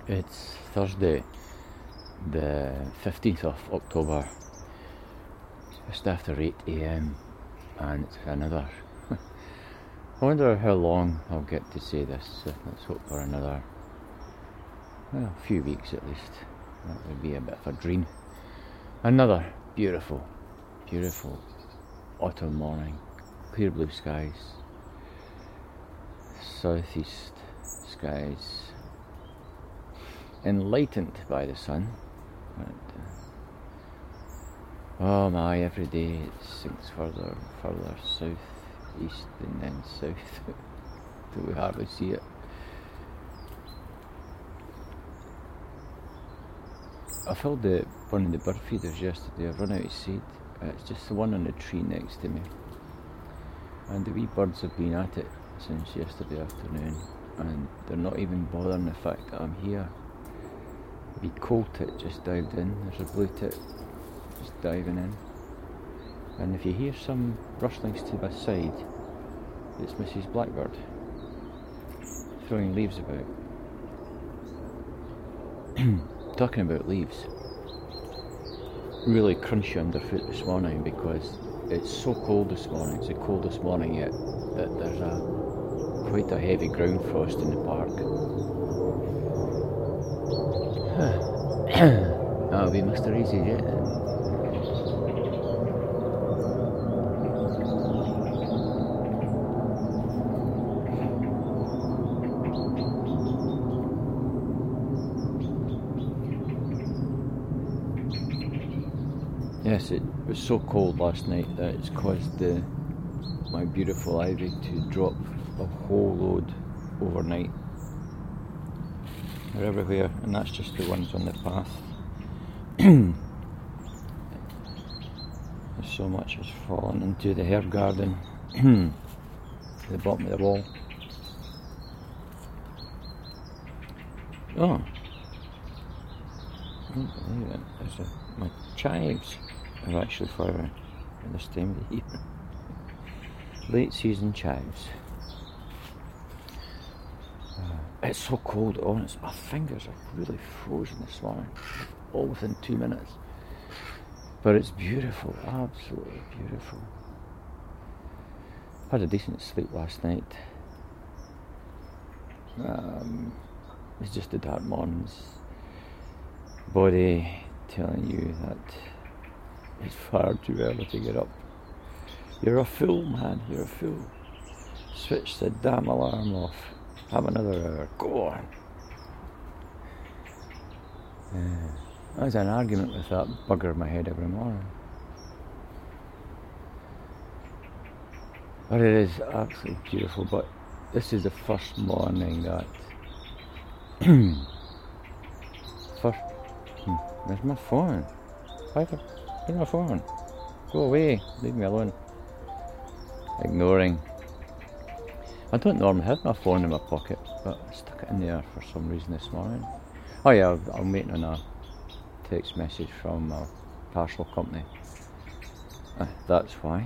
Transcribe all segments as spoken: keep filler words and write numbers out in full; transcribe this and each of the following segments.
It's Thursday, the fifteenth of October, just after eight a m, and it's another. I wonder how long I'll get to say this. Let's hope for another, well, a few weeks at least. That would be a bit of a dream. Another beautiful, beautiful autumn morning, clear blue skies, southeast skies, enlightened by the sun. But, uh, oh my, every day it sinks further and further south, east and then south till we hardly see it. I filled the, one of the bird feeders yesterday. I've run out of seed. Uh, it's just the one on the tree next to me, and the wee birds have been at it since yesterday afternoon, and they're not even bothering the fact that I'm here. A wee coal tit just dived in. There's a blue tit just diving in, and if you hear some rustlings to my side, it's Missus Blackbird throwing leaves about. Talking about leaves, really crunchy underfoot this morning because it's so cold this morning. It's the coldest morning yet that there's a quite a heavy ground frost in the park. That'll be Mister Easy Jet. Yes, it was so cold last night that it's caused the, my beautiful ivy to drop a whole load overnight. They're everywhere, and that's just the ones on the path. So much has fallen into the herb garden, to the bottom of the wall. Oh, I don't believe it. There's a, my chives are actually flowering at this time of the year. Late season chives. Uh, it's so cold. Oh, it's, my fingers are really frozen this morning, all within two minutes. But it's beautiful, absolutely beautiful. Had a decent sleep last night. Um, it's just the dark mornings. Body telling you that it's far too early to get up. You're a fool, man, you're a fool. Switch the damn alarm off. Have another hour. Go on. Yeah. I was in an argument with that bugger in my head every morning. But it is absolutely beautiful. But this is the first morning that first. Hmm, where's my phone? Where's my phone? Go away. Leave me alone. Ignoring. I don't normally have my phone in my pocket, but I stuck it in there for some reason this morning. Oh yeah, I'm waiting on a text message from a parcel company. Uh, that's why.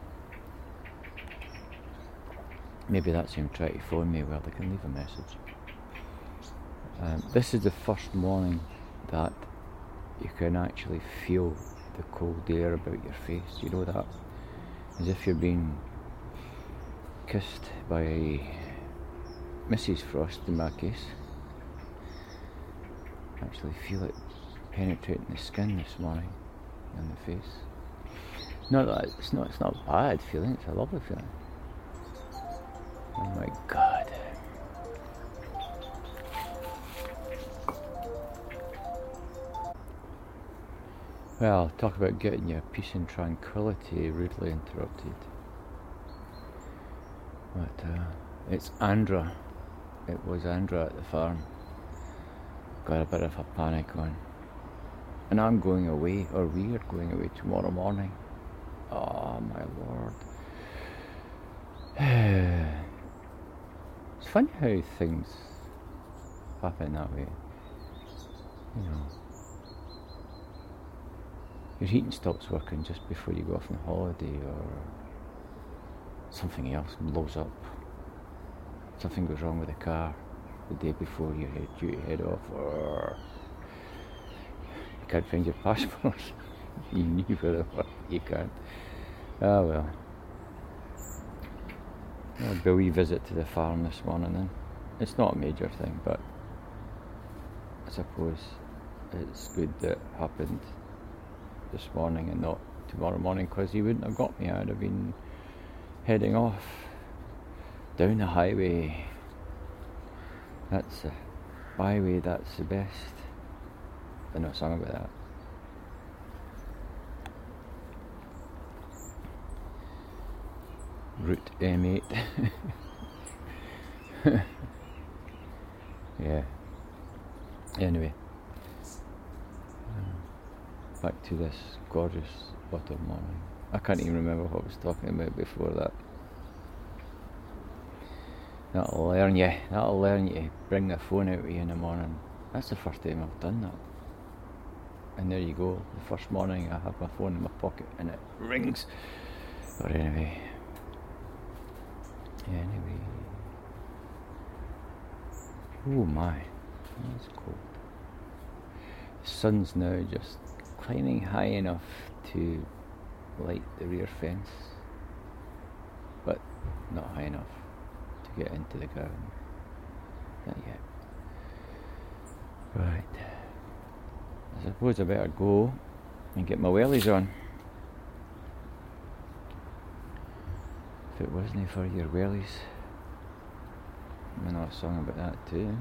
Maybe that's him trying to phone me. Well, they can leave a message. Um, this is the first morning that you can actually feel the cold air about your face. You know that? As if you're being kissed by Missus Frost in my case. Actually feel it penetrating the skin this morning and the face. Not that it's not it's not a bad feeling, it's a lovely feeling. Oh my God. Well, talk about getting your peace and tranquility rudely interrupted. But uh, it's Andra. It was Andra at the farm. Got a bit of a panic on. And I'm going away, or we are going away tomorrow morning. Oh my Lord. It's funny how things happen that way. You know. Your heating stops working just before you go off on holiday, or something else blows up. Something goes wrong with the car. the day before you head due to head off, or you can't find your passport. You knew where they were, you can't. Ah well. I'll be a wee visit to the farm this morning then. It's not a major thing, but I suppose it's good that it happened this morning and not tomorrow morning, because he wouldn't have got me. I'd have been heading off down the highway. That's the byway, that's the best. I know a song about that. Route M eight. Yeah. Anyway, uh, back to this gorgeous autumn morning. I can't even remember what I was talking about before that. That'll learn you. That'll learn you to bring the phone out with you in the morning. That's the first time I've done that. And there you go. The first morning I have my phone in my pocket and it rings. But anyway. Anyway. Oh my. It's cold. The sun's now just climbing high enough to light the rear fence, but not high enough to get into the garden. Not yet. Right. I suppose I better go and get my wellies on. If it wasn't for your wellies, I know a song about that too.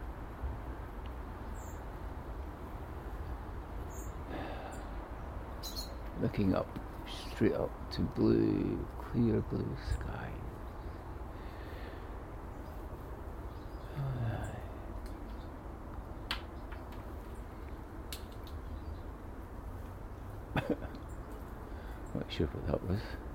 Looking up, straight up to blue, clear blue sky. Not sure what that was.